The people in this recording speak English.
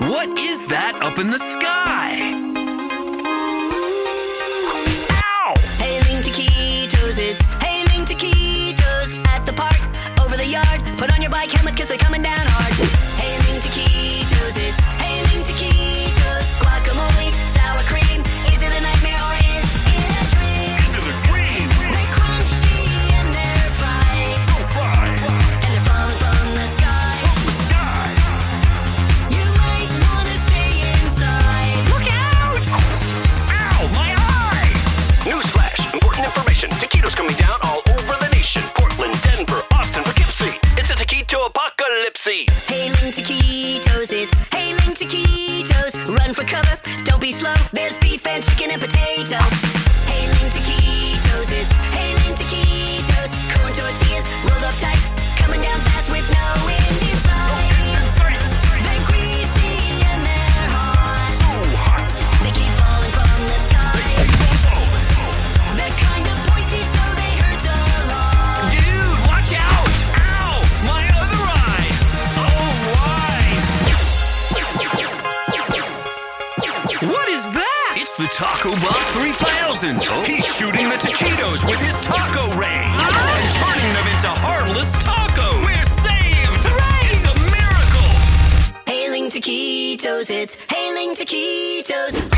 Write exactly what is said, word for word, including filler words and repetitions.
What is that up in the sky? Ow! Hailing taquitos, it's hailing taquitos at the park, over the yard. Put on your bike helmet, cause they're coming down hard. Hailing taquitos, it's hailing taquitos. Guacamole, sour cream. Is it a nightmare or is it a dream? Is it a dream? They're crunchy and they're fried. So fried. And they're falling from the sky. From the sky. You might wanna stay inside. Look out! Ow, my eye! Newsflash, important information. Taquitos coming down all over the nation. Portland, Denver, Austin, Poughkeepsie. It's a taquito apocalypse. Hailing taquitos, it's hailing taquitos. Run for cover, don't be slow. There's beef and chicken and potato. Hailing taquitos, it's hailing taquitos. Corn tortillas rolled up tight, coming down fast with no end in sight. They're greasy and they're hot. So hot. They keep falling from the sky. They're kind of pointy, so they hurt a lot. Dude, watch out! Ow! My other eye! Oh, why? What is that? It's the Taco Boss three thousand. He's shooting the taquitos with his taco ray and turning them into harmless tacos. We're saved! It's a miracle! Hailing taquitos, it's hailing taquitos.